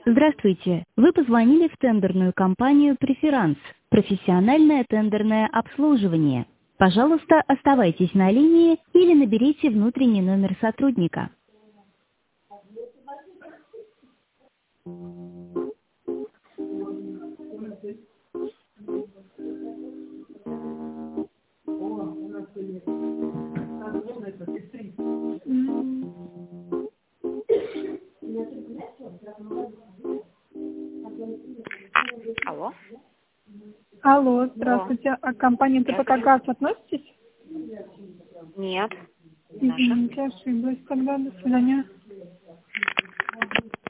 Здравствуйте. Вы позвонили в тендерную компанию «Преферанс». Профессиональное тендерное обслуживание. Пожалуйста, оставайтесь на линии или наберите внутренний номер сотрудника. Алло. Алло, Алло. здравствуйте. А к компании ТПК ГАЗ относитесь? Нет. Наша. Извините, ошиблась тогда. До свидания.